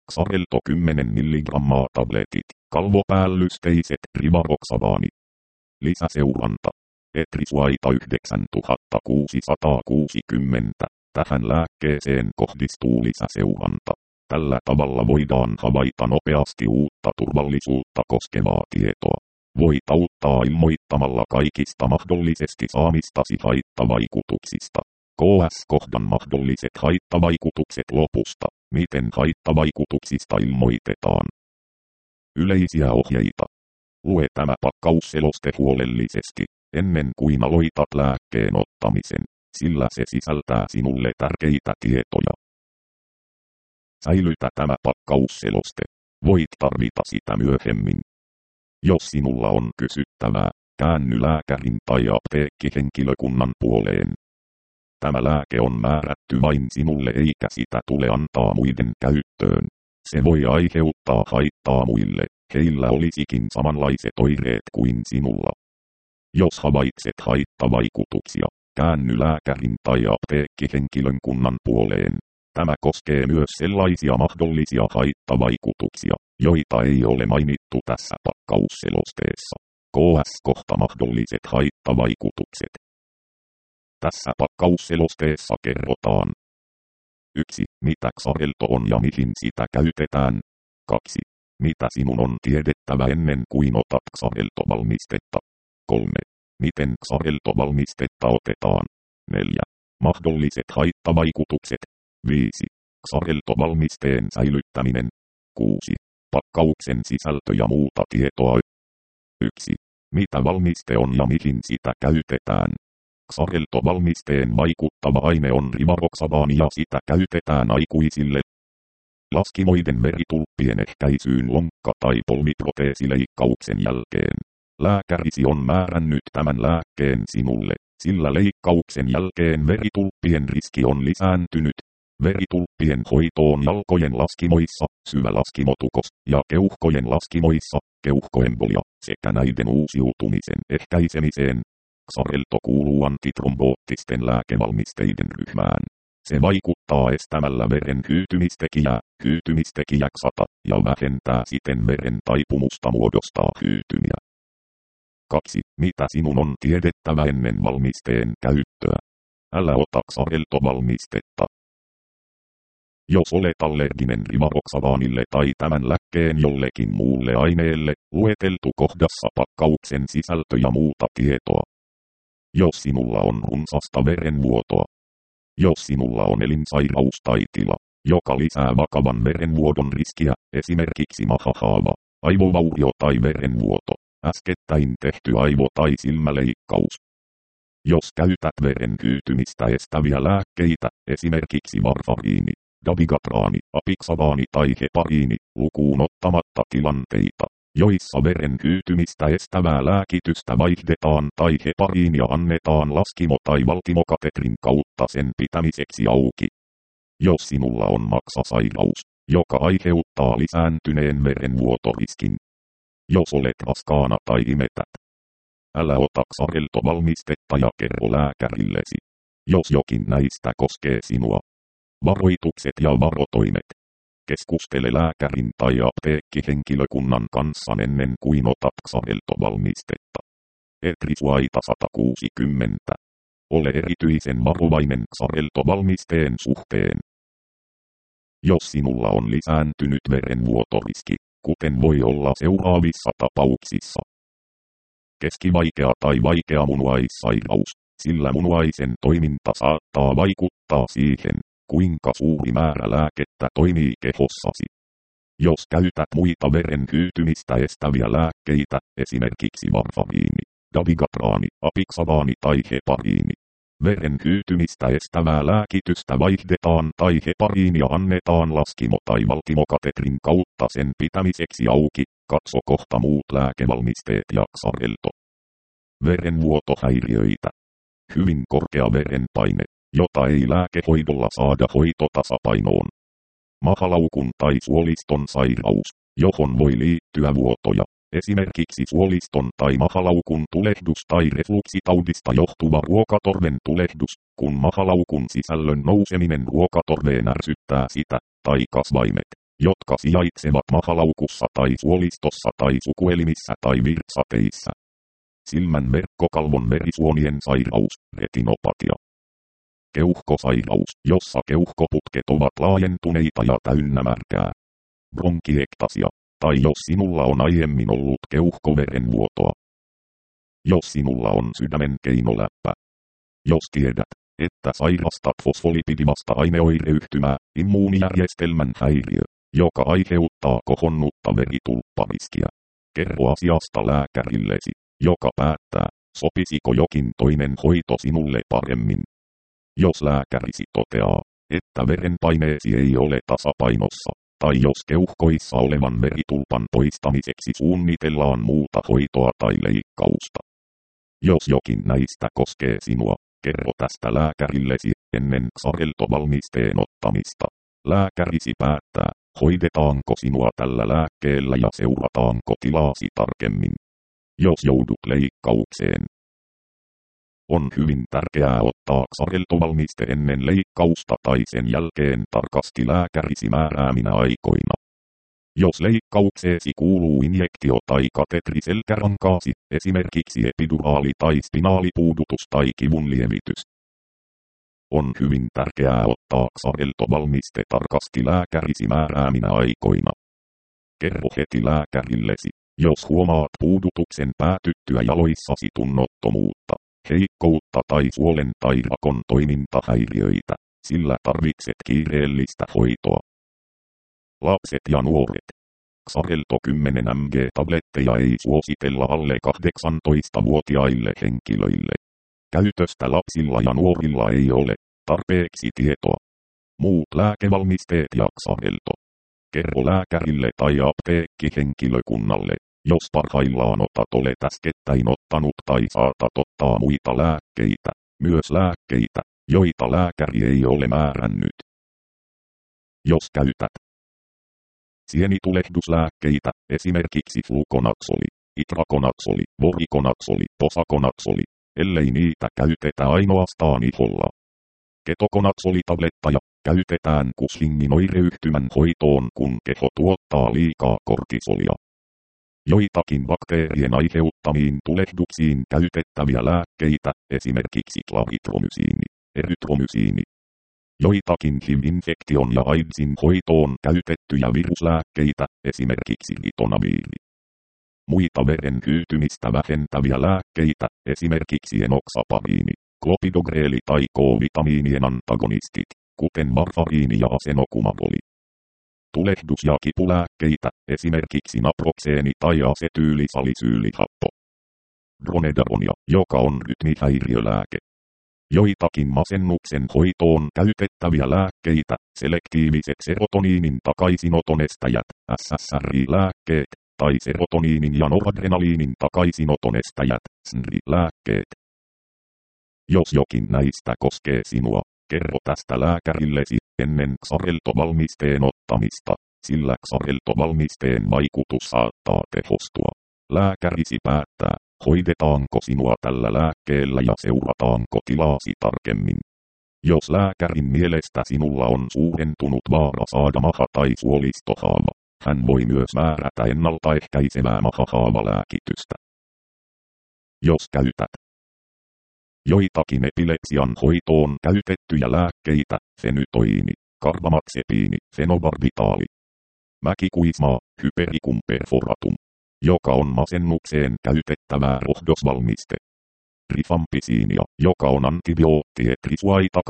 Xarelto 10 mg tabletit, kalvopäällysteiset rivaroxabani. Lisäseuranta. Etrisuaita 9660. Tähän lääkkeeseen kohdistuu lisäseuranta. Tällä tavalla voidaan havaita nopeasti uutta turvallisuutta koskevaa tietoa. Voit auttaa ilmoittamalla kaikista mahdollisesti saamistasi haittavaikutuksista. KS-kohdan mahdolliset haittavaikutukset lopusta. Miten haittavaikutuksista ilmoitetaan? Yleisiä ohjeita. Lue tämä pakkausseloste huolellisesti, ennen kuin aloitat lääkkeen ottamisen, sillä se sisältää sinulle tärkeitä tietoja. Säilytä tämä pakkausseloste. Voit tarvita sitä myöhemmin. Jos sinulla on kysyttävää, käänny lääkärin tai apteekkihenkilökunnan puoleen. Tämä lääke on määrätty vain sinulle eikä sitä tule antaa muiden käyttöön. Se voi aiheuttaa haittaa muille, heillä olisikin samanlaiset oireet kuin sinulla. Jos havaitset haittavaikutuksia, käänny lääkärin tai apteekkihenkilökunnan puoleen. Tämä koskee myös sellaisia mahdollisia haittavaikutuksia, joita ei ole mainittu tässä pakkausselosteessa. KS-kohta mahdolliset haittavaikutukset. Tässä pakkausselosteessa kerrotaan. 1. Mitä Xarelto on ja mihin sitä käytetään. 2. Mitä sinun on tiedettävä ennen kuin otat Xarelto-valmistetta. 3. Miten Xarelto-valmistetta otetaan. 4. Mahdolliset haittavaikutukset. 5. Xarelto-valmisteen säilyttäminen. 6. Pakkauksen sisältö ja muuta tietoa. 1. Mitä valmiste on ja mihin sitä käytetään. Xarelto-valmisteen vaikuttava aine on rivaroxabani ja sitä käytetään aikuisille laskimoiden veritulppien ehkäisyyn lonkka- tai polviproteesileikkauksen jälkeen. Lääkärisi on määrännyt tämän lääkkeen sinulle, sillä leikkauksen jälkeen veritulppien riski on lisääntynyt. Veritulppien hoitoon jalkojen laskimoissa, syvälaskimotukos, ja keuhkojen laskimoissa, keuhkoembolia, sekä näiden uusiutumisen ehkäisemiseen. Xarelto kuuluu antitromboottisten lääkevalmisteiden ryhmään. Se vaikuttaa estämällä veren hyytymistekijä XATA, ja vähentää siten veren taipumusta muodostaa hyytymiä. 2. Mitä sinun on tiedettävä ennen valmisteen käyttöä? Älä ota Xarelto-valmistetta. Jos olet allerginen rivaroxabanille tai tämän lääkkeen jollekin muulle aineelle, lueteltu kohdassa pakkauksen sisältö ja muuta tietoa. Jos sinulla on runsasta verenvuotoa. Jos sinulla on elinsairaus tai tila, joka lisää vakavan verenvuodon riskiä, esimerkiksi mahahaava, aivovaurio tai verenvuoto, äskettäin tehty aivo- tai silmäleikkaus. Jos käytät veren hyytymistä estäviä lääkkeitä, esimerkiksi varfariini, dabigatraani, apixabaani tai hepariini, lukuun ottamatta tilanteita, joissa veren hyytymistä estävää lääkitystä vaihdetaan tai hepariinia annetaan laskimo- tai valtimokatetrin kautta sen pitämiseksi auki. Jos sinulla on maksasairaus, joka aiheuttaa lisääntyneen verenvuotoriskin. Jos olet raskaana tai imetät. Älä ota Xarelto-valmistetta ja kerro lääkärillesi, jos jokin näistä koskee sinua. Varoitukset ja varotoimet. Keskustele lääkärin tai apteekkihenkilökunnan kanssa ennen kuin otat Xarelto-valmistetta. Etrisuaita 160. Ole erityisen varovainen Xarelto-valmisteen suhteen. Jos sinulla on lisääntynyt verenvuotoriski, kuten voi olla seuraavissa tapauksissa. Keskivaikea tai vaikea munuaissairaus, sillä munuaisen toiminta saattaa vaikuttaa siihen, kuinka suuri määrä lääkettä toimii kehossasi. Jos käytät muita veren hyytymistä estäviä lääkkeitä, esimerkiksi varfariini, dabigatraani, apixabaani tai hepariini, veren hyytymistä estävää lääkitystä vaihdetaan tai hepariinia annetaan laskimo- tai valtimokatetrin kautta sen pitämiseksi auki, katso kohta muut lääkevalmisteet ja Xarelto. Verenvuotohäiriöitä. Hyvin korkea verenpaine, jota ei lääkehoidolla saada hoitotasapainoon. Mahalaukun tai suoliston sairaus, johon voi liittyä vuotoja, esimerkiksi suoliston tai mahalaukun tulehdus tai refluksitaudista johtuva ruokatorven tulehdus, kun mahalaukun sisällön nouseminen ruokatorveen ärsyttää sitä, tai kasvaimet, jotka sijaitsevat mahalaukussa tai suolistossa tai sukuelimissä tai virtsateissä. Silmän verkkokalvon verisuonien sairaus, retinopatia. Keuhkosairaus, jossa keuhkoputket ovat laajentuneita ja täynnä märkää. Bronkiektasia, tai jos sinulla on aiemmin ollut keuhkoverenvuotoa. Jos sinulla on sydämen keinoläppä. Jos tiedät, että sairastat fosfolipidivasta aineoireyhtymää, immuunijärjestelmän häiriö, joka aiheuttaa kohonnutta veritulppariskiä. Kerro asiasta lääkärillesi, joka päättää, sopisiko jokin toinen hoito sinulle paremmin. Jos lääkärisi toteaa, että verenpaineesi ei ole tasapainossa, tai jos keuhkoissa olevan veritulpan poistamiseksi suunnitellaan muuta hoitoa tai leikkausta. Jos jokin näistä koskee sinua, kerro tästä lääkärillesi ennen Xarelto-valmisteen ottamista. Lääkärisi päättää, hoidetaanko sinua tällä lääkkeellä ja seurataanko tilaasi tarkemmin. Jos joudut leikkaukseen, on hyvin tärkeää ottaa Xarelto-valmiste ennen leikkausta tai sen jälkeen tarkasti lääkärisi määrääminä aikoina. Jos leikkaukseesi kuuluu injektio tai katetri selkärankaasi, esimerkiksi epiduraali tai spinaalipuudutus tai kivunlievitys, on hyvin tärkeää ottaa Xarelto-valmiste tarkasti lääkärisi määrääminä aikoina. Kerro heti lääkärillesi, jos huomaat puudutuksen päätyttyä jaloissasi tunnottomuutta, heikkoutta tai suolen tai rakon toimintahäiriöitä, sillä tarvitset kiireellistä hoitoa. Lapset ja nuoret. Xarelto 10 mg-tabletteja ei suositella alle 18-vuotiaille henkilöille. Käytöstä lapsilla ja nuorilla ei ole tarpeeksi tietoa. Muut lääkevalmisteet ja Xarelto. Kerro lääkärille tai apteekkihenkilökunnalle, jos parhaillaan olet äskettäin ottanut tai saatat ottaa muita lääkkeitä, myös lääkkeitä, joita lääkäri ei ole määrännyt. Jos käytät sienitulehduslääkkeitä, esimerkiksi flukonaksoli, itrakonaksoli, vorikonaksoli, posakonaksoli, ellei niitä käytetä ainoastaan iholla. Ketokonaksolitabletteja käytetään Cushingin oireyhtymän hoitoon, kun keho tuottaa liikaa kortisolia. Joitakin bakteerien aiheuttamiin tulehduksiin käytettäviä lääkkeitä, esimerkiksi klaritromysiini, erytromysiini. Joitakin HIV-infektion ja AIDSin hoitoon käytettyjä viruslääkkeitä, esimerkiksi ritonaviri. Muita veren hyytymistä vähentäviä lääkkeitä, esimerkiksi enoxapariini, klopidogreeli tai K-vitamiinien antagonistit, kuten varfariini ja asenokumaboli. Tulehdus- ja kipulääkkeitä, esimerkiksi naproxeeni tai asetyylisalisyylihappo. Dronedaronia, joka on rytmihäiriölääke. Joitakin masennuksen hoitoon käytettäviä lääkkeitä, selektiiviset serotoniinin takaisinotonestäjät, SSRI-lääkkeet, tai serotoniinin ja noradrenaliinin takaisinotonestäjät, SNRI-lääkkeet. Jos jokin näistä koskee sinua, kerro tästä lääkärillesi ennen Xarelto-valmisteen ottamista, sillä Xarelto-valmisteen vaikutus saattaa tehostua. Lääkärisi päättää, hoidetaanko sinua tällä lääkkeellä ja seurataanko tilaasi tarkemmin. Jos lääkärin mielestä sinulla on suurentunut vaara saada maha- tai suolistohaava, hän voi myös määrätä ennaltaehkäisevää mahahaava-lääkitystä. Jos käytät joitakin epilepsian hoitoon käytettyjä lääkkeitä, fenytoiini, karbamaxepiini, fenobarbitaali, mäkikuismaa, hypericum perforatum, joka on masennukseen käytettävää rohdosvalmiste. Rifampisiinia, joka on antibiootti etrisuaita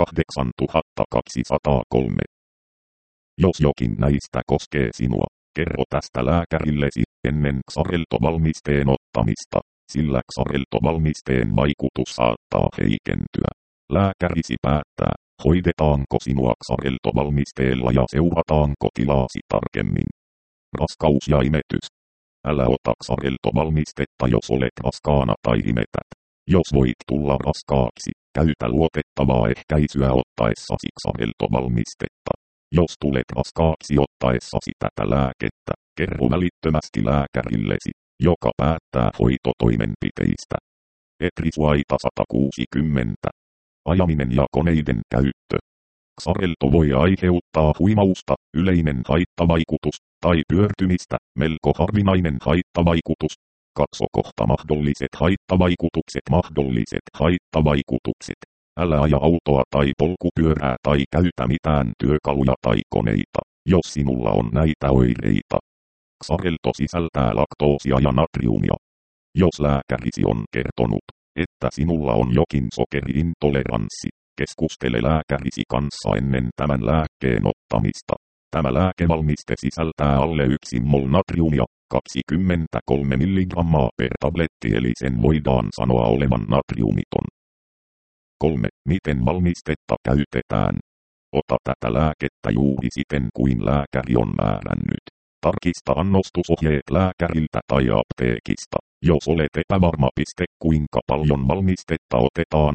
8203. Jos jokin näistä koskee sinua, kerro tästä lääkärillesi ennen Xarelto-valmisteen ottamista, sillä Xarelto-valmisteen vaikutus saattaa heikentyä. Lääkärisi päättää, hoidetaanko sinua Xarelto-valmisteella ja seurataanko tilaasi tarkemmin. Raskaus ja imetys. Älä ota Xarelto-valmistetta, jos olet raskaana tai imetät. Jos voit tulla raskaaksi, käytä luotettavaa ehkäisyä ottaessasi Xarelto-valmistetta. Jos tulet raskaaksi ottaessasi tätä lääkettä, kerro välittömästi lääkärillesi, joka päättää hoitotoimenpiteistä. Etrisuaita 160. Ajaminen ja koneiden käyttö. Xarelto voi aiheuttaa huimausta, yleinen haittavaikutus, tai pyörtymistä, melko harvinainen haittavaikutus. Katsokohta mahdolliset haittavaikutukset. Mahdolliset haittavaikutukset. Älä aja autoa tai polkupyörää tai käytä mitään työkaluja tai koneita, jos sinulla on näitä oireita. Xarelto sisältää laktoosia ja natriumia. Jos lääkärisi on kertonut, että sinulla on jokin sokeriintoleranssi, keskustele lääkärisi kanssa ennen tämän lääkkeen ottamista. Tämä lääkevalmiste sisältää alle 1 mol natriumia, 23 mg per tabletti, eli sen voidaan sanoa olevan natriumiton. 3. Miten valmistetta käytetään? Ota tätä lääkettä juuri siten kuin lääkäri on määrännyt. Tarkista annostusohjeet lääkäriltä tai apteekista, jos olet epävarma. Kuinka paljon valmistetta otetaan?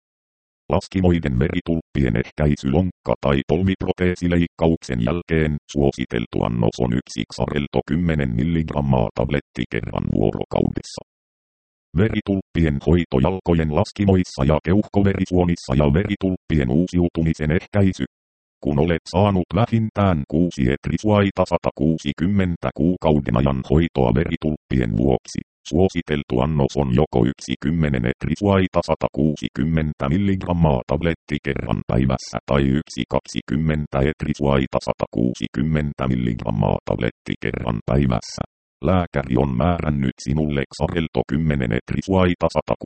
Laskimoiden veritulppien ehkäisylonkka- tai polviproteesileikkauksen jälkeen suositeltu annos on 1 Xarelto 10 mg tabletti kerran vuorokaudessa. Veritulppien hoito jalkojen laskimoissa ja keuhkoverisuonissa ja veritulppien uusiutumisen ehkäisy. Kun olet saanut vähintään 6 etrisuaita 160 kuukauden ajan hoitoa veritulppien vuoksi, suositeltu annos on joko 1 10 etrisuaita 160 mg tabletti kerran päivässä tai 1 20 etrisuaita 160 mg tabletti kerran päivässä. Lääkäri on määrännyt sinulle Xarelto 10 etrisuaita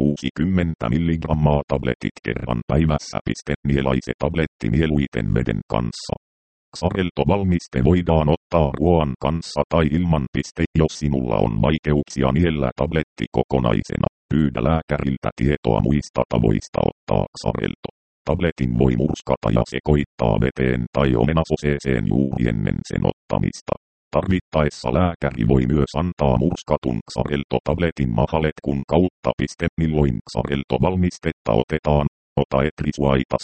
160 mg tabletit kerran päivässä. Nielaise tabletti mieluiten veden kanssa. Xarelto-valmiste voidaan ottaa ruoan kanssa tai ilman. Jos sinulla on vaikeuksia niellä tabletti kokonaisena, pyydä lääkäriltä tietoa muista tavoista ottaa Xarelto. Tabletin voi murskata ja sekoittaa veteen tai omenasoseeseen juuri ennen sen ottamista. Tarvittaessa lääkäri voi myös antaa murskatun Xarelto-tabletin mahaletkun kautta. Milloin Xarelto-valmistetta otetaan? Ota etrisuaita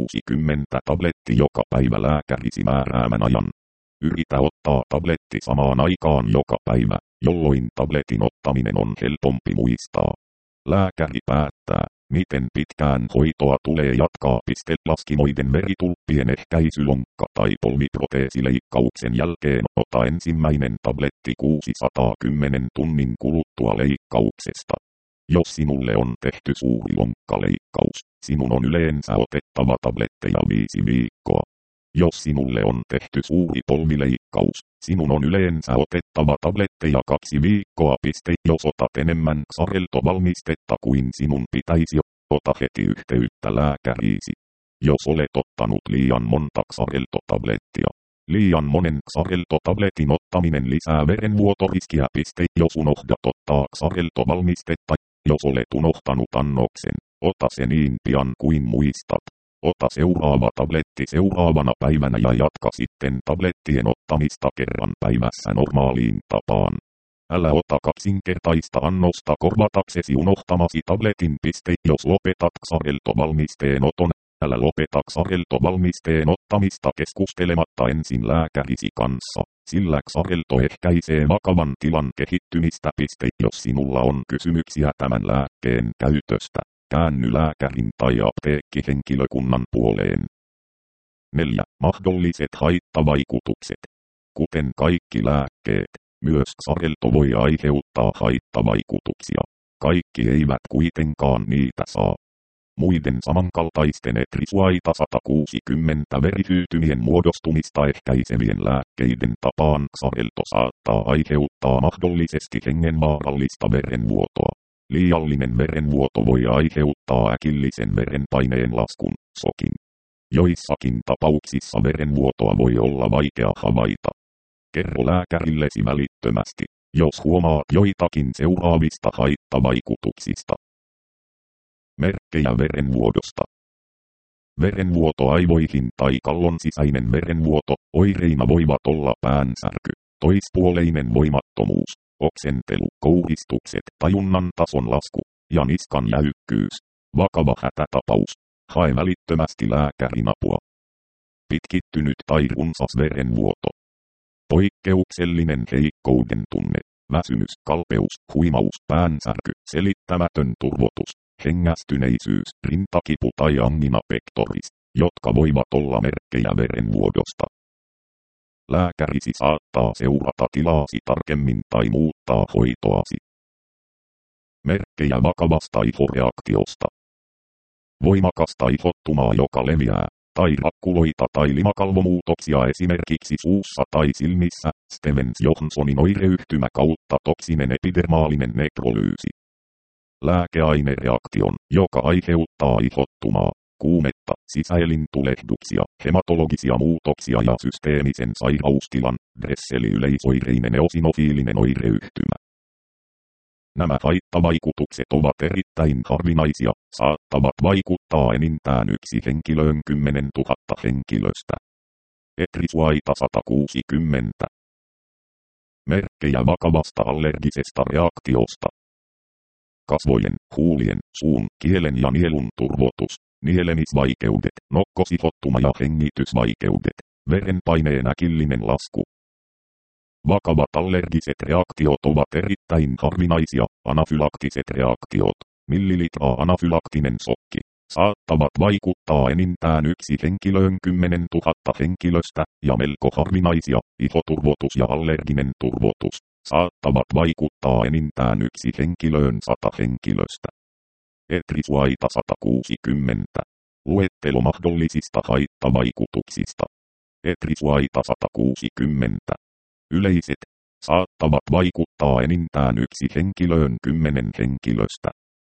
160 tabletti joka päivä lääkärisi määräämän ajan. Yritä ottaa tabletti samaan aikaan joka päivä, jolloin tabletin ottaminen on helpompi muistaa. Lääkäri päättää, miten pitkään hoitoa tulee jatkaa. Laskimoiden veritulppien ehkäisylonkka- tai polviproteesileikkauksen jälkeen ota ensimmäinen tabletti 610 tunnin kuluttua leikkauksesta. Jos sinulle on tehty suuri lonkkaleikkaus, sinun on yleensä otettava tabletteja 5 viikkoa. Jos sinulle on tehty suuri polvileikkaus, sinun on yleensä otettava tabletteja 2 viikkoa. Jos otat enemmän Xarelto-valmistetta kuin sinun pitäisi, ota heti yhteyttä lääkäriisi. Jos olet ottanut liian monta Xarelto-tablettia, liian monen Xarelto-tabletin ottaminen lisää verenvuotoriskiä. Jos unohdat ottaa Xarelto-valmistetta, jos olet unohtanut annoksen, ota se niin pian kuin muistat. Ota seuraava tabletti seuraavana päivänä ja jatka sitten tablettien ottamista kerran päivässä normaaliin tapaan. Älä ota kaksinkertaista annosta korvataksesi unohtamasi tabletin. Jos lopetat Xarelto-valmisteen oton, älä lopeta Xarelto-valmisteen ottamista keskustelematta ensin lääkärisi kanssa, sillä Xarelto ehkäisee vakavan tilan kehittymistä. Jos sinulla on kysymyksiä tämän lääkkeen käytöstä, käänny lääkärin tai apteekkihenkilökunnan puoleen. 4. Mahdolliset haittavaikutukset. Kuten kaikki lääkkeet, myös Xarelto voi aiheuttaa haittavaikutuksia. Kaikki eivät kuitenkaan niitä saa. Muiden samankaltaisten etrisuaita 160 verihyytymien muodostumista ehkäisevien lääkkeiden tapaan Xarelto saattaa aiheuttaa mahdollisesti hengenvaarallista verenvuotoa. Liiallinen verenvuoto voi aiheuttaa äkillisen verenpaineen laskun, shokin. Joissakin tapauksissa verenvuotoa voi olla vaikea havaita. Kerro lääkärillesi välittömästi, jos huomaat joitakin seuraavista haittavaikutuksista. Merkkejä verenvuodosta. Verenvuoto aivoihin tai kallon sisäinen verenvuoto, oireina voivat olla päänsärky, toispuoleinen voimattomuus, oksentelu, kouristukset, tajunnan tason lasku ja niskan jäykkyys. Vakava hätätapaus. Hae välittömästi lääkärin apua. Pitkittynyt tai runsas verenvuoto. Poikkeuksellinen heikkouden tunne, väsymys, kalpeus, huimaus, päänsärky, selittämätön turvotus, hengästyneisyys, rintakipu tai angina pectoris, jotka voivat olla merkkejä verenvuodosta. Lääkärisi saattaa seurata tilaasi tarkemmin tai muuttaa hoitoasi. Merkkejä vakavasta ihoreaktiosta. Voimakasta ihottumaa, joka leviää, tai rakkuloita tai limakalvomuutoksia esimerkiksi suussa tai silmissä, Stevens-Johnsonin oireyhtymä kautta toksinen epidermaalinen nekrolyysi. Lääkeainereaktion, joka aiheuttaa ihottumaa, kuumetta, sisäelintulehduksia, hematologisia muutoksia ja systeemisen sairaustilan, Dressel-yleisoireinen eosinofiilinen oireyhtymä. Nämä haittavaikutukset ovat erittäin harvinaisia, saattavat vaikuttaa enintään yksi henkilöön 10 000 henkilöstä. Etrisuaita 160. Merkkejä vakavasta allergisesta reaktiosta. Kasvojen, huulien, suun, kielen ja nielun turvotus, nielemisvaikeudet, nokkosihottuma ja hengitysvaikeudet, verenpaineen äkillinen lasku. Vakavat allergiset reaktiot ovat erittäin harvinaisia. Anafylaktiset reaktiot, millilitraa anafylaktinen sokki, saattavat vaikuttaa enintään yksi henkilöön 10 000 henkilöstä, ja melko harvinaisia, ihoturvotus ja allerginen turvotus, saattavat vaikuttaa enintään yksi henkilöön 100 henkilöstä. Etrisuaita 160. Luettelo mahdollisista haittavaikutuksista. Etrisuaita 160. Yleiset, saattavat vaikuttaa enintään yksi henkilöön 10 henkilöstä.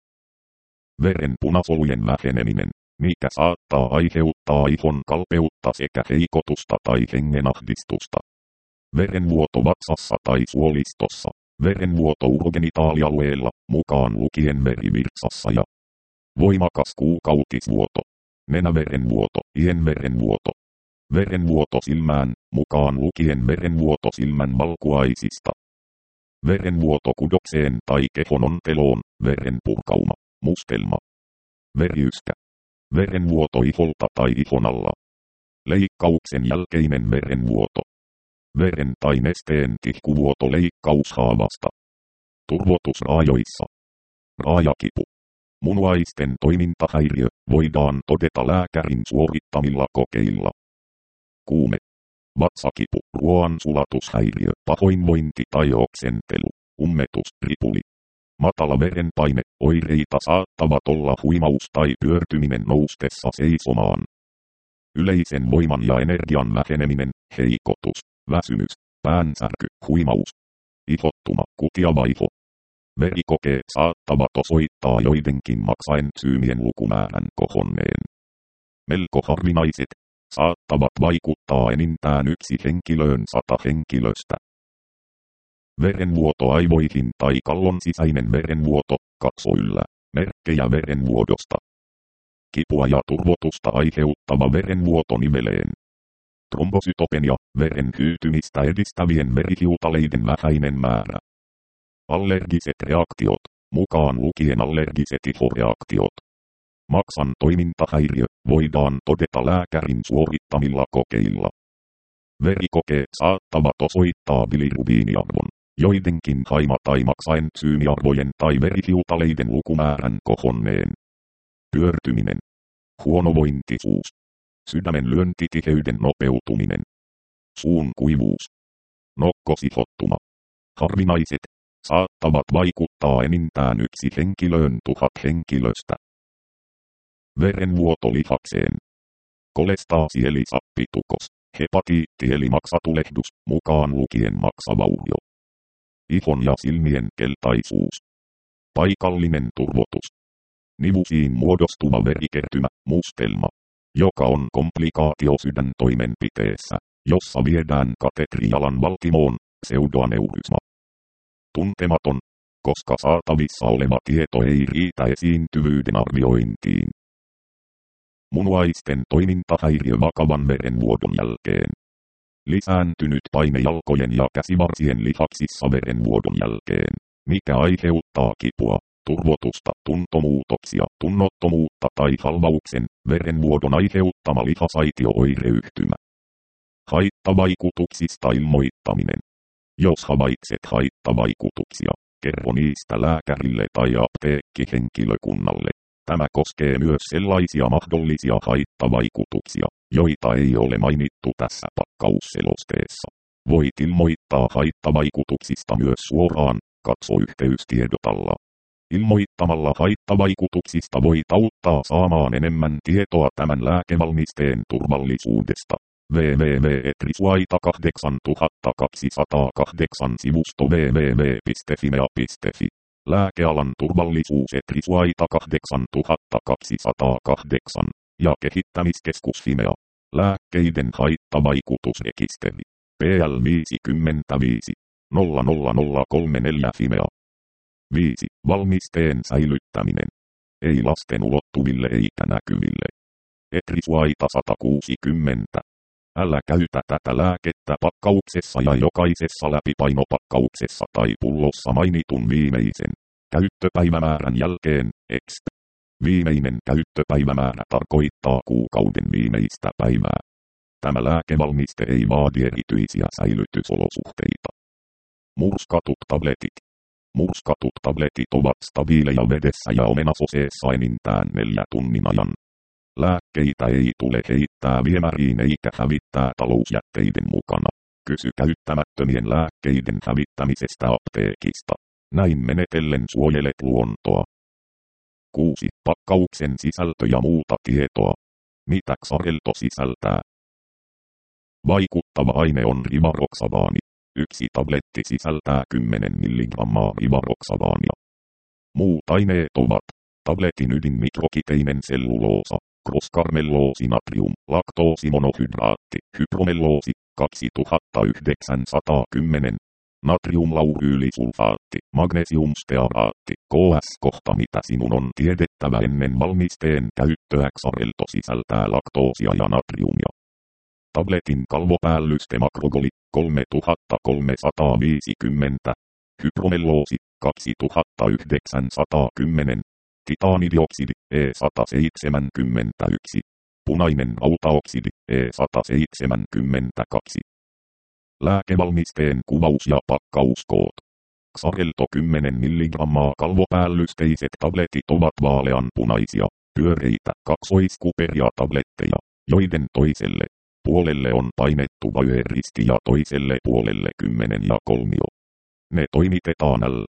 Veren punasolujen väheneminen, mikä saattaa aiheuttaa ihon kalpeutta sekä heikotusta tai hengenahdistusta. Verenvuoto vatsassa tai suolistossa, verenvuoto urogenitaalialueella, mukaan lukien verivirtsassa ja voimakas kuukautisvuoto, nenäverenvuoto, ienverenvuoto. Verenvuoto silmään, mukaan lukien verenvuoto silmän valkuaisista. Verenvuoto kudokseen tai kehon onteloon, verenpurkauma, mustelma. Veriyskä. Verenvuoto iholta tai ihon alla. Leikkauksen jälkeinen verenvuoto. Veren tai nesteen tihkuvuoto leikkaushaavasta. Turvotus raajoissa. Raajakipu. Munuaisten toimintahäiriö voidaan todeta lääkärin suorittamilla kokeilla. Kuume. Vatsakipu, ruoansulatushäiriö, pahoinvointi tai oksentelu, ummetus, ripuli. Matala verenpaine, oireita saattavat olla huimaus tai pyörtyminen noustessa seisomaan. Yleisen voiman ja energian väheneminen, heikotus, väsymys, päänsärky, huimaus. Ihottuma, kutiavaiho. Verikokeet saattavat osoittaa joidenkin maksaentsyymien lukumäärän kohonneen. Melko harvinaiset, saattavat vaikuttaa enintään yksi henkilöön 100 henkilöstä. Verenvuoto aivoihin tai kallon sisäinen verenvuoto, katsoyllä, merkkejä verenvuodosta. Kipua ja turvotusta aiheuttava verenvuoto niveleen. Trombosytopenia, veren hyytymistä edistävien verihiutaleiden vähäinen määrä. Allergiset reaktiot, mukaan lukien allergiset ihoreaktiot. Maksan toimintahäiriö voidaan todeta lääkärin suorittamilla kokeilla. Verikokeet saattavat osoittaa bilirubiiniarvon, joidenkin haima- tai maksaentsyymiarvojen tai verihiutaleiden lukumäärän kohonneen. Pyörtyminen. Huonovointisuus. Sydämen lyöntitiheyden nopeutuminen. Suun kuivuus. Nokkosihottuma. Harvinaiset, saattavat vaikuttaa enintään yksi henkilöön 1000 henkilöstä. Verenvuoto lihakseen. Kolestaasi eli sappitukos, hepatiitti eli maksatulehdus, mukaan lukien maksavaurio. Ihon ja silmien keltaisuus. Paikallinen turvotus. Nivusiin muodostuva verikertymä, mustelma, joka on komplikaatio sydäntoimenpiteessä, jossa viedään katetri jalan valtimoon, pseudoaneurysma. Tuntematon, koska saatavissa oleva tieto ei riitä esiintyvyyden arviointiin. Munuaisten toimintahäiriö vakavan verenvuodon jälkeen. Lisääntynyt paine jalkojen ja käsivarsien lihaksissa verenvuodon jälkeen, mikä aiheuttaa kipua, turvotusta, tuntomuutoksia, tunnottomuutta tai halvauksen, verenvuodon aiheuttama lihasaitio-oireyhtymä. Haittavaikutuksista ilmoittaminen. Jos havaitset haittavaikutuksia, kerro niistä lääkärille tai apteekkihenkilökunnalle. Tämä koskee myös sellaisia mahdollisia haittavaikutuksia, joita ei ole mainittu tässä pakkausselosteessa. Voit ilmoittaa haittavaikutuksista myös suoraan, katso yhteystiedotalla. Ilmoittamalla haittavaikutuksista voit auttaa saamaan enemmän tietoa tämän lääkevalmisteen turvallisuudesta. www.etrisuaita8208 sivusto www.fimea.fi. Lääkealan turvallisuus Etrisuaita 8208 ja kehittämiskeskus Fimea. Lääkkeiden haittavaikutusrekisteri. PL 55 00034 Fimea. 5. Valmisteen säilyttäminen. Ei lasten ulottuville eikä näkyville. Etrisuaita 160. Älä käytä tätä lääkettä pakkauksessa ja jokaisessa läpipainopakkauksessa tai pullossa mainitun viimeisen käyttöpäivämäärän jälkeen, exp. Viimeinen käyttöpäivämäärä tarkoittaa kuukauden viimeistä päivää. Tämä lääkevalmiste ei vaadi erityisiä säilytysolosuhteita. Murskatut tabletit. Murskatut tabletit ovat stabiileja vedessä ja omenasoseessa enintään 4 tunnin ajan. Lääkkeitä ei tule heittää viemäriin eikä hävittää talousjätteiden mukana. Kysy käyttämättömien lääkkeiden hävittämisestä apteekista. Näin menetellen suojelet luontoa. 6. Pakkauksen sisältö ja muuta tietoa. Mitä Xarelto sisältää? Vaikuttava aine on rivaroxabaani. Yksi tabletti sisältää 10 mg rivaroxabaania. Muut aineet ovat tabletin ydin mikrokiteinen selluloosa, crosscarmelloosi natrium, laktoosimonohydraatti, hypromelloosi, 2910, natriumlauryylisulfaatti, magnesiumstearaatti, KS. Kohta mitä sinun on tiedettävä ennen valmisteen käyttöä. Xarelto sisältää laktoosia ja natriumia. Tabletin kalvopäällysте makrogoli 3350, hypromelloosi 2910, titaanidioksidi E171, punainen rautaoksidi E172. Lääkevalmisteen kuvaus ja pakkauskoot. Xarelto 10 mg kalvopäällysteiset tabletit ovat vaaleanpunaisia, pyöreitä kaksoiskuperia tabletteja, joiden toiselle puolelle on painettu vajerristi ja toiselle puolelle 10 ja kolmio. Ne toimitetaan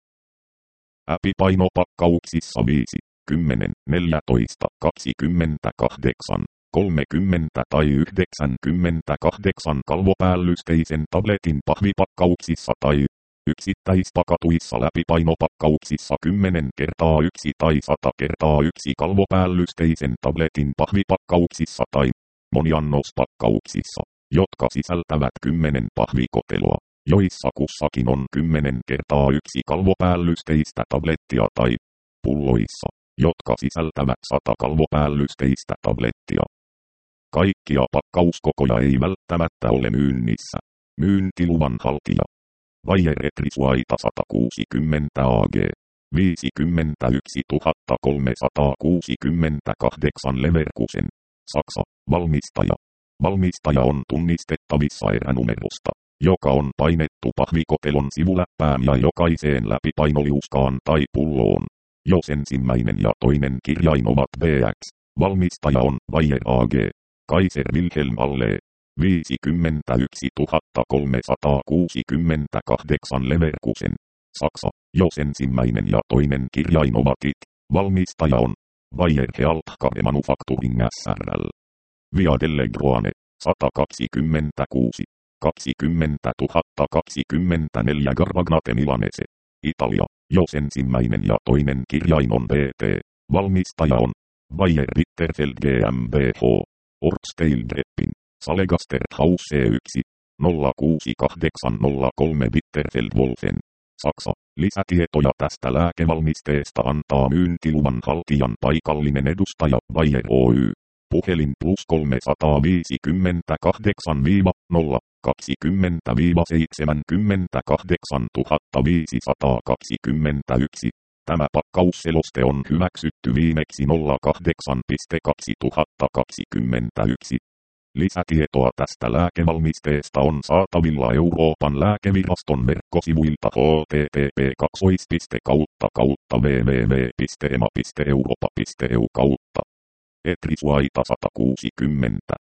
läpipainopakkauksissa 5, 10, 14, 28, 30 tai 98 kalvopäällysteisen tabletin pahvipakkauksissa tai yksittäispakatuissa läpipainopakkauksissa 10 kertaa 1 tai 100 kertaa 1 kalvopäällysteisen tabletin pahvipakkauksissa tai moniannospakkauksissa, jotka sisältävät 10 pahvikoteloa, joissa kussakin on 10 kertaa 1 kalvopäällysteistä tablettia tai pulloissa, jotka sisältävät 100 kalvopäällysteistä tablettia. Kaikkia pakkauskokoja ei välttämättä ole myynnissä. Myyntiluvan haltija. Bayer Etrisuaita 160 AG. 51 368 Leverkusen. Saksa. Valmistaja. Valmistaja on tunnistettavissa eränumerosta, joka on painettu pahvikotelon sivuläppään ja jokaiseen läpipainoliuskaan tai pulloon. Jos ensimmäinen ja toinen kirjain ovat BX, valmistaja on Bayer AG. Kaiser Wilhelm Alle. 51 368 Leverkusen. Saksa. Jos ensimmäinen ja toinen kirjain ovat IT, valmistaja on Bayer Healthcare Manufacturing SRL. Via delle Groane. 126. 20 024 Garvagnate Milanese. Italia. Jos ensimmäinen ja toinen kirjain on BT, valmistaja on Bayer Ritterfeld GmbH. Ortsteildreppin. Salegaster House C1. 06803 Bitterfeld Wolfen. Saksa. Lisätietoja tästä lääkevalmisteesta antaa myyntiluvan haltijan paikallinen edustaja Bayer Oy. Puhelin +358 0 20 78 521. Tämä pakkausseloste on hyväksytty viimeksi 08.2021. Lisätietoa tästä lääkevalmisteesta on saatavilla Euroopan lääkeviraston verkkosivuilta http://www.ema.europa.eu/. Etrisuaita 160.